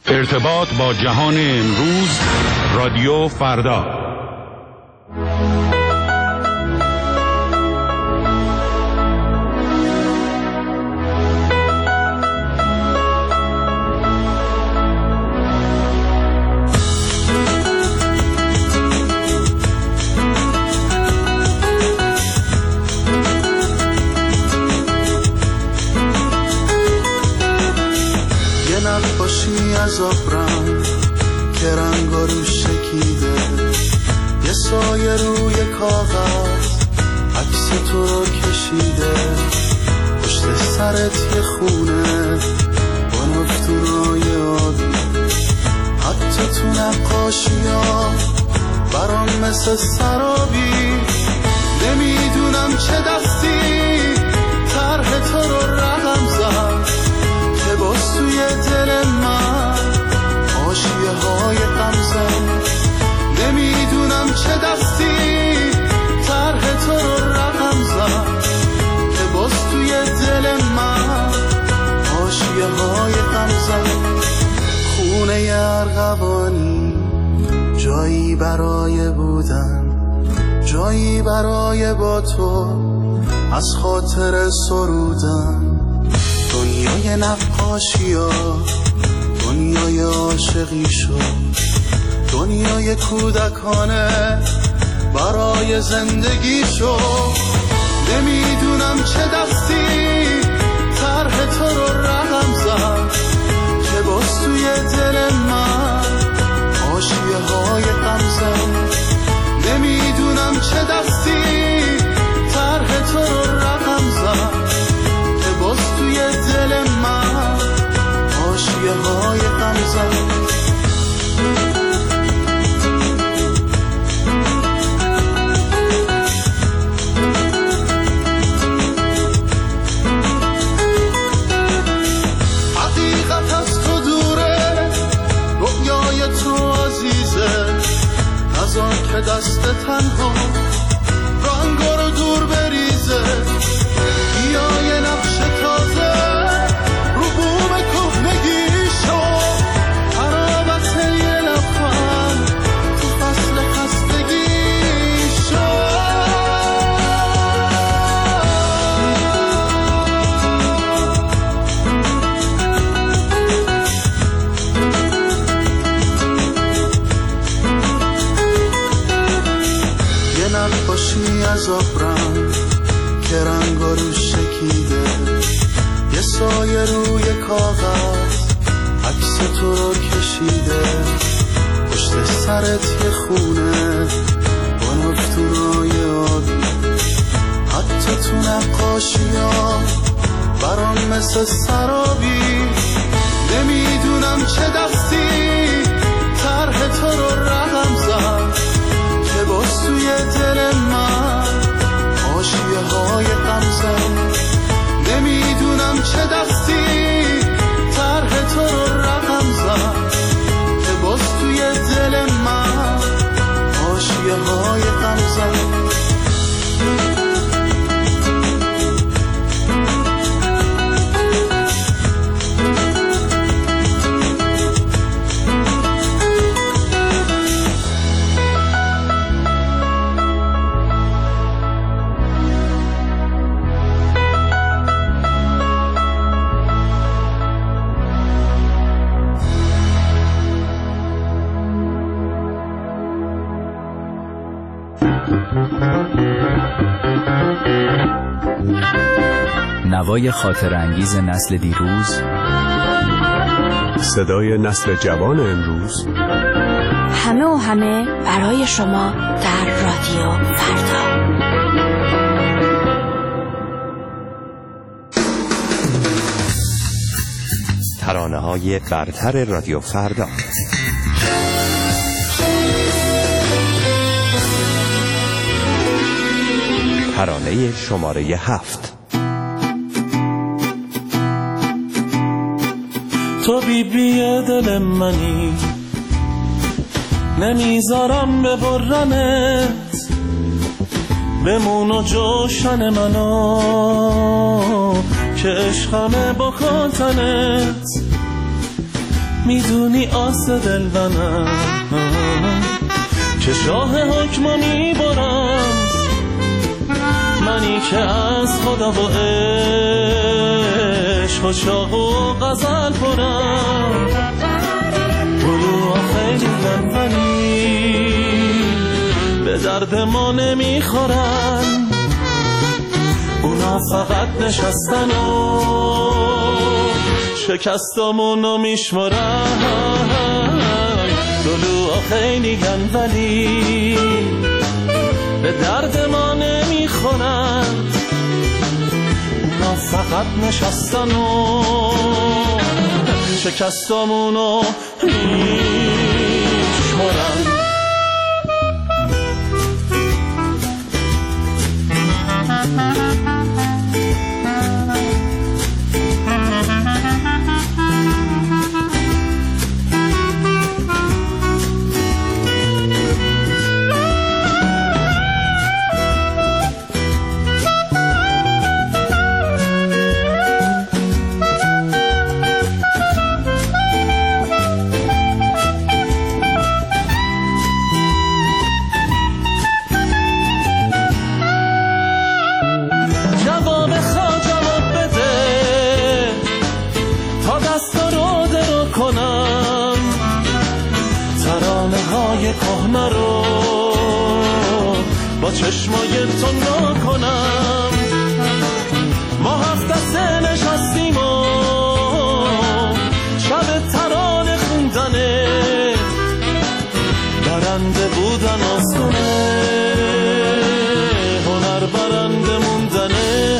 ارتباط با جهان امروز، رادیو فردا. از آبرنگ که رنگا روش شکیده، یه سایه روی کاغذ عکس تو رو کشیده، پشت سرت یه خونه با نفتونای آبی، حتی تو نقاشی‌ها برام مثل سرابی. نمیدونم چه دستی طرح تو رو رقم زد که باز توی دل من حاشیه های غم زد. نمیدونم چه دستی طرح تو رو رقم زد که باز توی دل من حاشیه های غم زد. خونه ارغوانی جایی برای بودن، جایی برای با تو از خاطر سرودن. دنیای نقاشی ها دنیای عاشقی شد، دنیای کودکانه برای زندگی شد. نمیدونم چه دستی طرح تو رو رقم زد که باز توی دل من حاشیه های غم زد. نمیدونم چه دستی طرح تو رو رقم زد که باز توی دل من حاشیه های غم زد. حقیقت از تو دوره، رویای تو عزیزه، نذار که دست تنها رنگا رو دور بریزه. بیا یه نقش تازه رو بوم کهنگی شد، حرامت یه لبخند تو فصل خستگی شد. یه نقاشی از آبرنگ که رنگا روش شکیده، یه سایه روی کاغذ عکس تو رو کشیده، پشت سرت یه خونه با نفتونای آبی، حتی تو نقاشی ها برام مثل سرابی. نمیدونم چه دستی طرح تو رو رقم زد که باز توی دل من حاشیه های غم زد. نمیدونم چه دستی طرح تو رو رقم زد که باز توی دل من حاشیه های غم زد. نوای خاطرانگیز نسل دیروز، صدای نسل جوان امروز، همه و همه برای شما در رادیو فردا. ترانه‌های برتر رادیو فردا. ترانه شماره 7. تو بیبی دل منی، نمیذارم ببرنت، بمون و جوشن منو که عشقمه با کاتنت. میدونی آس دل منم که شاه حکم میبرم، منی که از خدا و عشق و شوق و غزل پرم. گلوها خیلی لنبنی به درد ما نمیخورن، اونا فقط نشستن و شکستامونو میشمارن. گلوها خیلی ولی به درد ما نمیخورن، اونا فقط نشستن و شکستامونو میشمارن. کهنه رو با چشمای تو نکنم، ما هفت دسته نشستیم و شب ترانه خوندنه، برنده بودن آسونه، هنر برنده موندنه.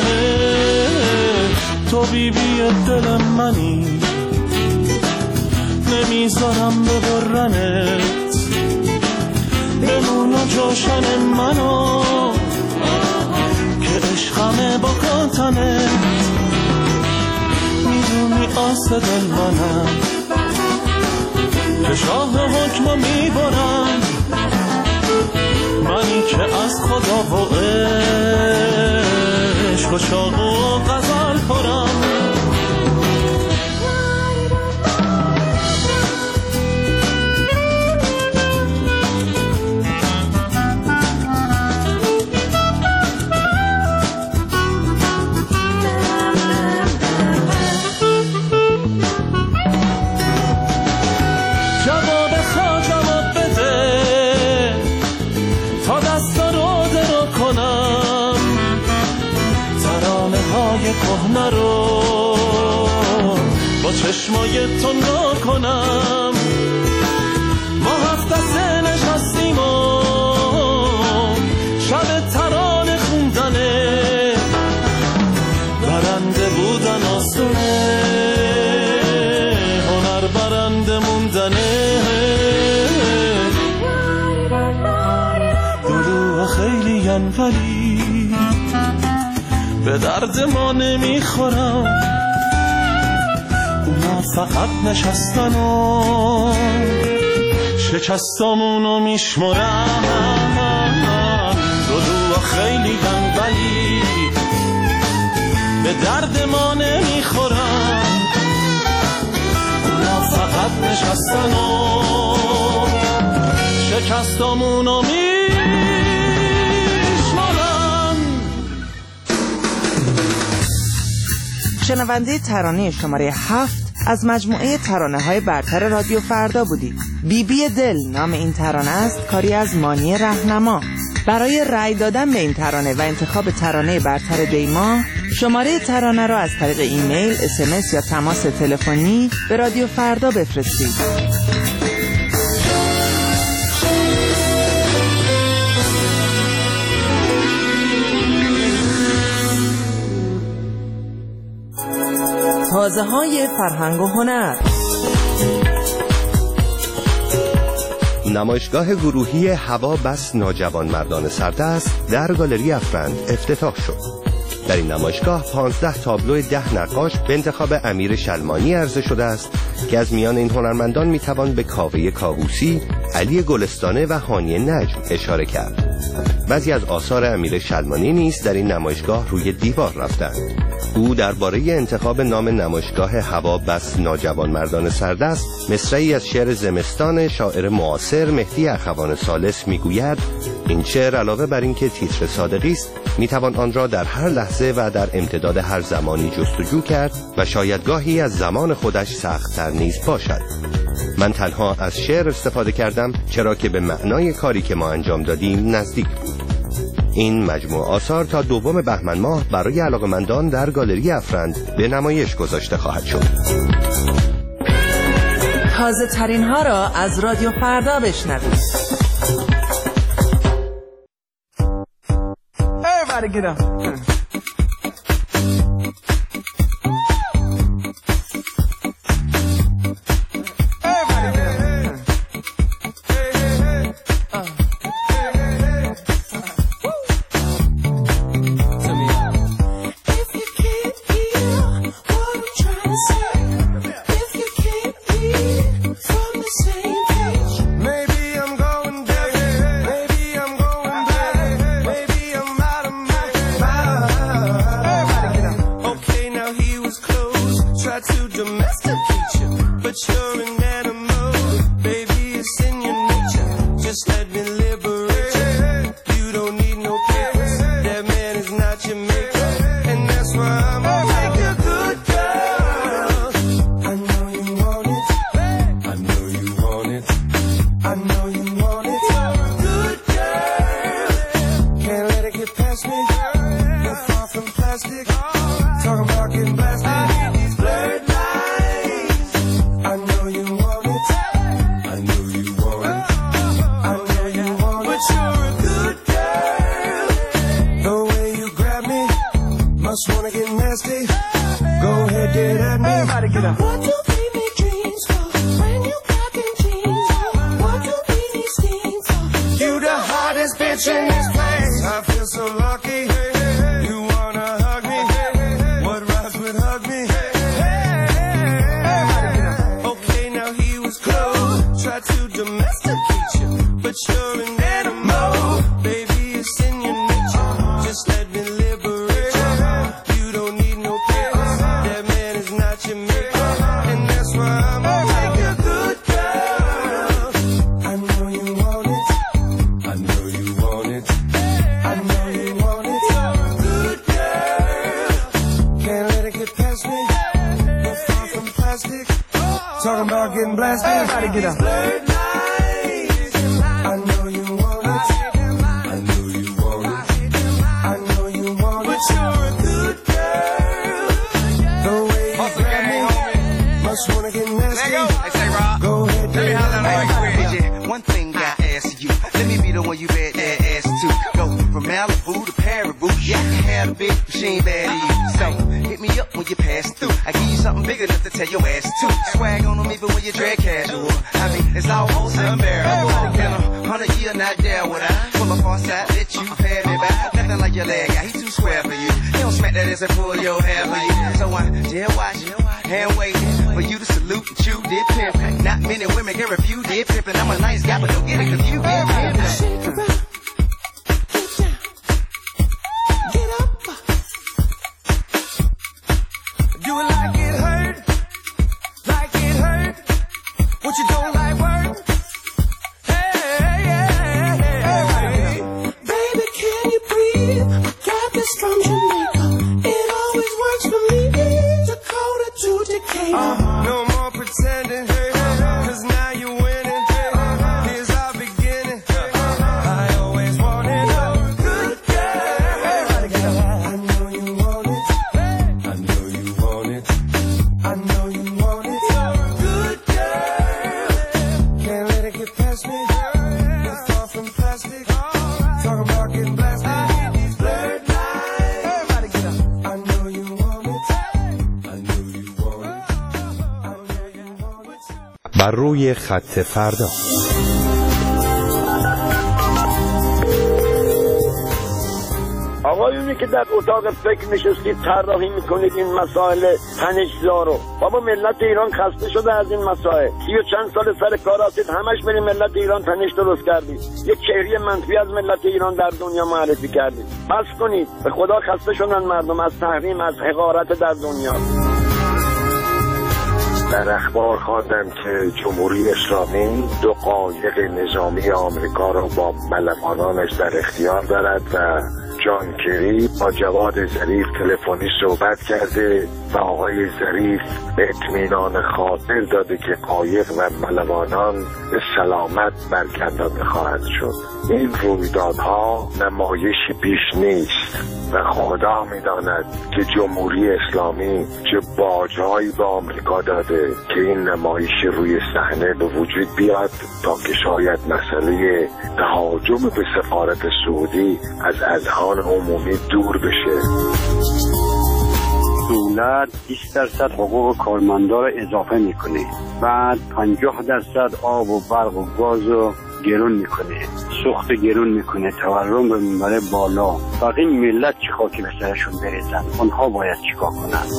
تو بیبی دل منی، نمیذارم ببرنت، بمون و جوشن منو که عشقمه با کاتنت. میدونی آس دل منم که شاه حکم میبرم، منی که از خدا و عشق و شوق و غزل پرم. کهنه رو با چشمای تو نکنم، ما هفت دسته نشستیم و شب ترانه خوندنه، برنده بودن آسونه، هنر برنده موندنه. گلوها خیلی ولی به درد ما نمیخورم، اونا فقط نشستن و شکستامونو میشمرن. گلوها خیلی ولی به درد ما نمیخورن، اونا فقط نشستن و شکستامونو میشمرن. شنونده ترانه شماره 7 از مجموعه ترانه‌های برتر رادیو فردا بودید. بیبی دل نام این ترانه است، کاری از مانی رهنما. برای رأی دادن به این ترانه و انتخاب ترانه برتر دیما، شماره ترانه را از طریق ایمیل، SMS یا تماس تلفنی به رادیو فردا بفرستید. تازه‌های فرهنگ و هنر. نمایشگاه گروهی هوا بس ناجوانمردان سردست در گالری افرند افتتاح شد. در این نمایشگاه 15 تابلو 10 نقاش به انتخاب امیر شلمانی عرضه شده است که از میان این هنرمندان میتوان به کاوه کاووسی، علی گلستانه و هانی نجم اشاره کرد. بعضی از آثار امیر شلمانی نیز در این نمایشگاه روی دیوار رفتند. او درباره انتخاب نام نمایشگاه هوا بس ناجوانمردان سردست مصرعی از شعر زمستان شاعر معاصر مهدی اخوان ثالث میگوید: این شعر علاوه بر اینکه تیتر صادقی است، میتوان آن را در هر لحظه و در امتداد هر زمانی جستجو کرد و شاید گاهی از زمان خودش سخت‌تر نیز باشد. من تنها از شعر استفاده کردم چرا که به معنای کاری که ما انجام دادیم نزدیک بود. این مجموعه آثار تا 2 بهمن ماه برای علاقه‌مندان در گالری افرند به نمایش گذاشته خواهد شد. تازه ترین ها را از رادیو فردا بشنوید. Everybody get up. بر روی خط فردا. آقایون همینه که در اتاق فکر نشستید طراحی میکنید این مسائل تنش‌زا رو. بابا ملت ایران خسته شده از این مسائل. 30 و چند سال سر کار هستید، همش برید ملت ایران تنش درست کردید، یه چهره منفی از ملت ایران در دنیا معرفی کردید. بس کنید، به خدا خسته شدن مردم از تحریم، از حقارت در دنیا. در اخبار خواندم که جمهوری اسلامی 2 قایق نظامی آمریکا را با ملوانانش در اختیار دارد و جان کری با جواد ظریف تلفنی صحبت کرده و آقای ظریف به اطمینان خاطر داده که قایق و ملوانان به سلامت برگردانده خواهد شد. این رویدادها نمایشی بیش نیست و خدا می‌داند که جمهوری اسلامی چه باج‌هایی به آمریکا داده که این نمایش روی صحنه به وجود بیاد تا که شاید مسئله تهاجم به سفارت سعودی از اذهان عمومی دور بشه. دولت 20% حقوق کارمندا رو اضافه میکنه، بعد 50% آب و برق و گاز رو گرون میکنه، سوخت گرون میکنه، تورم رو میبره بالا. باقی ملت چی خاکی به سرشون بریزن؟ اونها باید چیکار کنن؟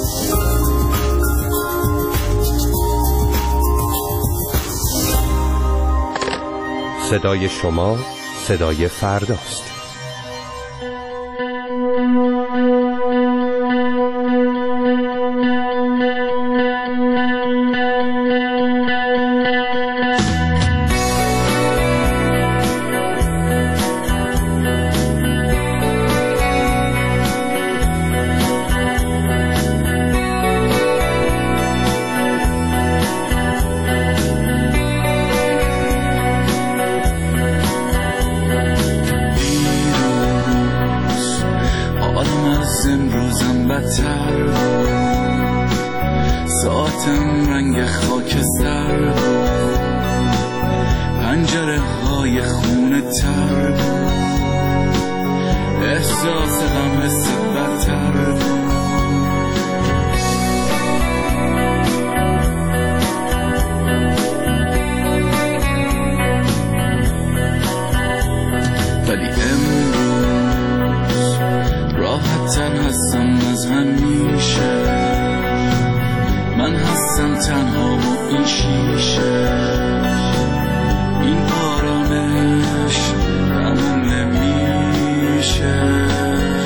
صدای شما صدای فرداست. ساعتم رنگ خاکستر، پنجره های خونه تر، احساس غم حس بدتر. ولی امروز راحت تر هستم از همیشه، من هستم تنها و این شیشه، این آرامش تموم نمیشه.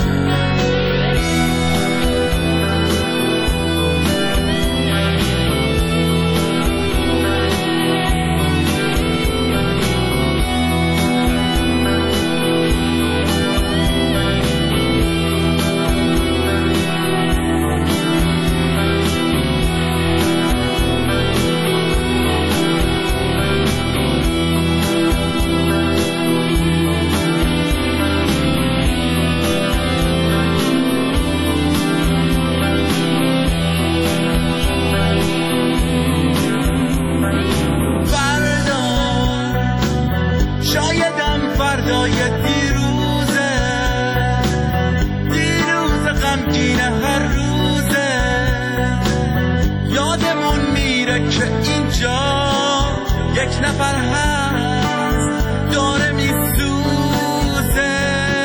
یک نفر هست داره میسوزه.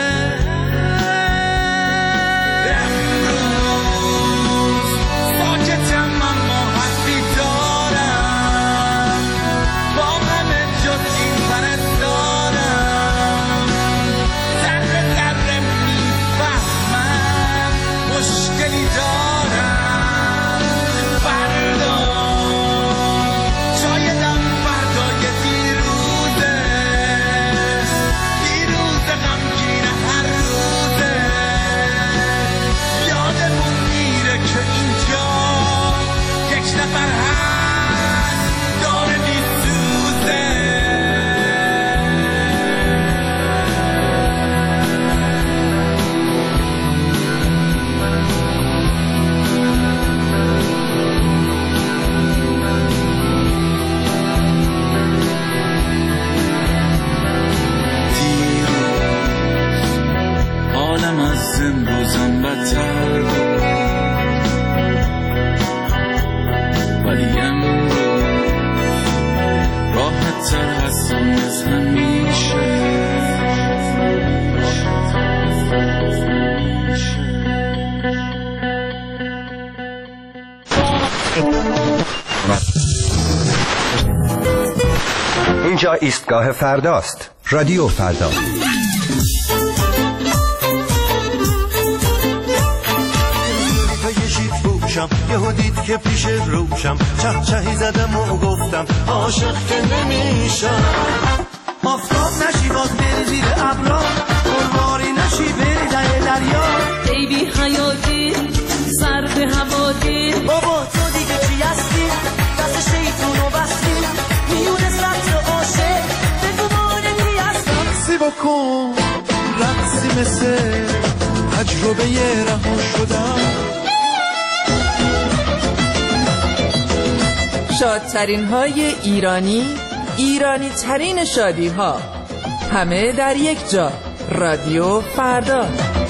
امروز ساکتم اما حرفی دارم، با همه جز این پرستارم، ذره ذره میفهمم مشکلی دارم. فردا شایدم فردای دیروز اینجا ایستگاه فرداست. رادیو فردا. یهو دید که پیش روشم چهچهی زدم و گفتم عاشق که نمیشم. آفتاب نشی باز بری زیر ابرا، قرباری نشی بری ته دریا. ای بی حیاتی سر به هوا دیر، بابا تو دیگه چی هستی؟ دست شیطون رو بستی میونه سطر عاشق بگو مانگی هستم. سی بکن رقصی مثل تجربه رها شدم. شادترین های ایرانی ترین شادی ها، همه در یک جا. رادیو فردا.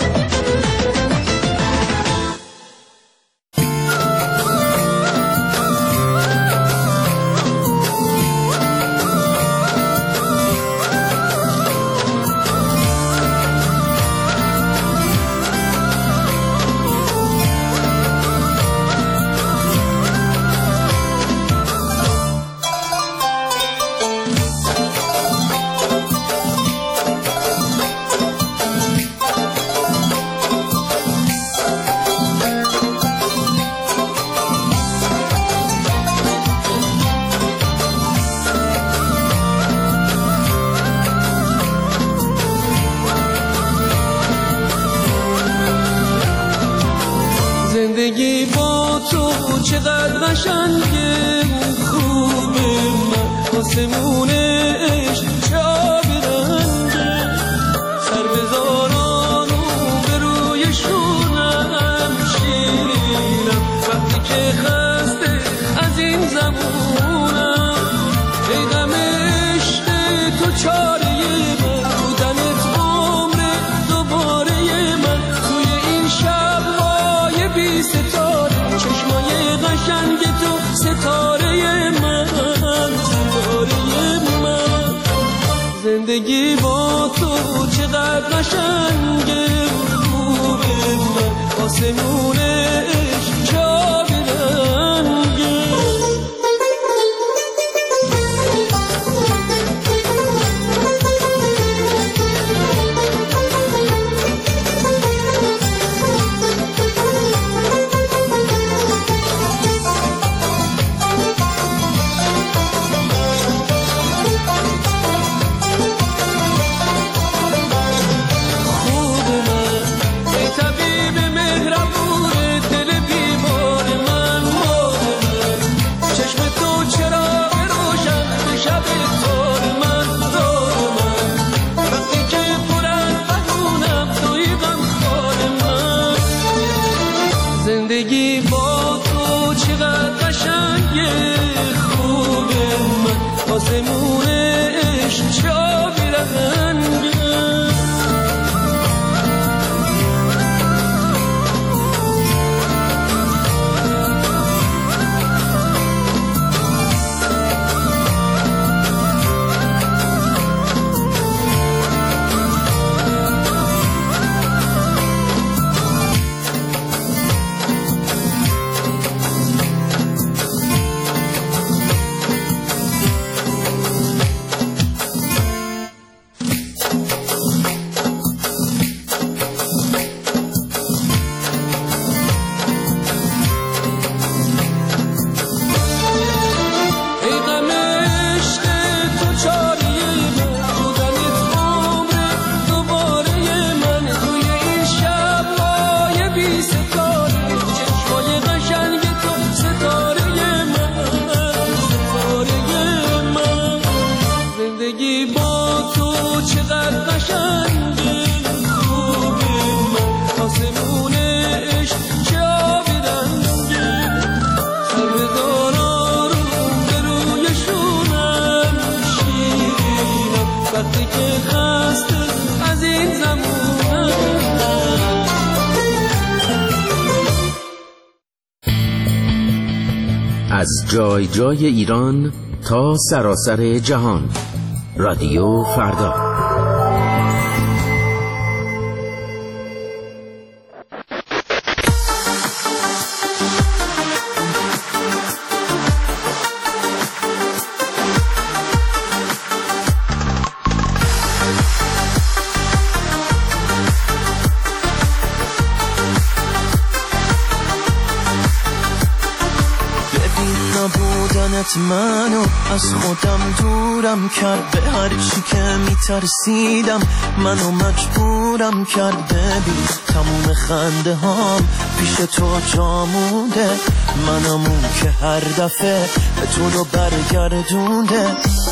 زندگی با تو چقدر قشنگه، خوبه من آسمون عشق چه آبی رنگه. سر بذاران و به روی شونم شیرینم، وقتی که خسته از این زمونم. ای غم عشق تو چاره من، بودنت عمر دوباره من. توی این شب‌های بی ستاره، چشمای قشنگ تو ستاره من، ستاره من. زندگی با تو چقدر قشنگه، خوبه من آسمون عشق چه آبی رنگه. زندگی با تو چقدر قشنگه، خوبه من آسمون عشق چه آبی رنگه. از جای جای ایران تا سراسر جهان. رادیو فردا. بودنت منو از خودم دورم کرد، به هر چی که میترسیدم منو مجبورم کرد. ببین تموم خنده هام پیش تو جا مونده، منمون که هر دفعه به تو رو برگردونده.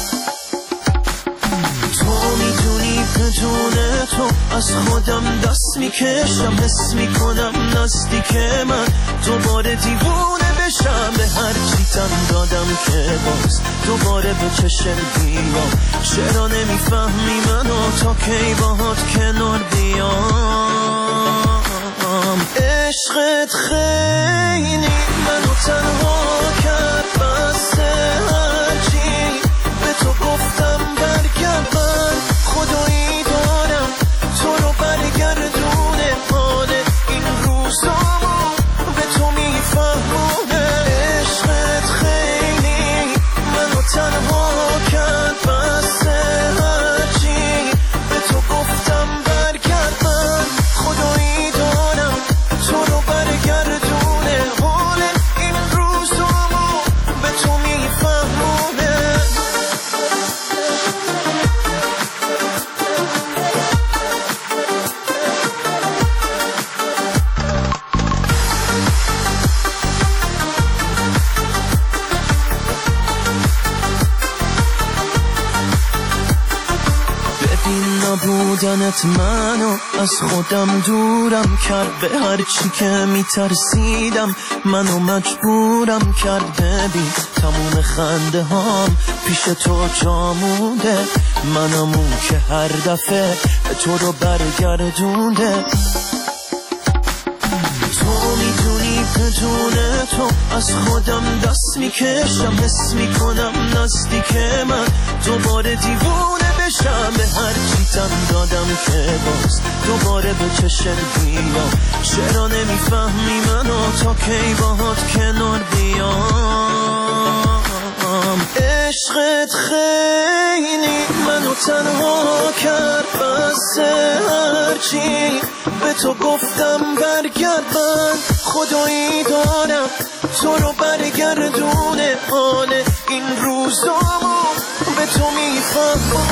تو میدونی بدون تو از خودم دست میکشم، حس میکنم نزدیک من دوباره دیوونه بشم. به هر چی تن دادم که باز دوباره به چشم بیام. چرا نمیفهمی منو تا کی باهات کنار بیام؟ عشقت خیلی منو تنها کرد، بس هرچی به تو گفتم برگرد. من خدایی دارم تو رو برگردونه، حال این روزامو به تو میفهمونه. عشقت خیلی منو تنها کرد، بس هرچی به تو گفتم برگرد. من خدایی دارم تو رو برگردونه، حال این روزامو به تو میفهمونه. بودنت منو از خودم دورم کرد، به هر چی که میترسیدم منو مجبورم کرد. ببین تموم خنده هام پیش تو جا مونده، منمون که هر دفعه به تو رو برگردونده. تو میدونی بدون تو از خودم دست میکشم، حس میکنم نزدیک من دوباره دیوونه بشم. به هر چی تن دادم که باز دوباره به چشم بیام. چرا نمیفهمی منو تا کی باهات کنار بیام؟ عشقت خیلی منو تنها کرد، بس هرچی به تو گفتم برگرد. من خدایی دارم تو رو برگردونه، حال این روزامو به تو میفهمم.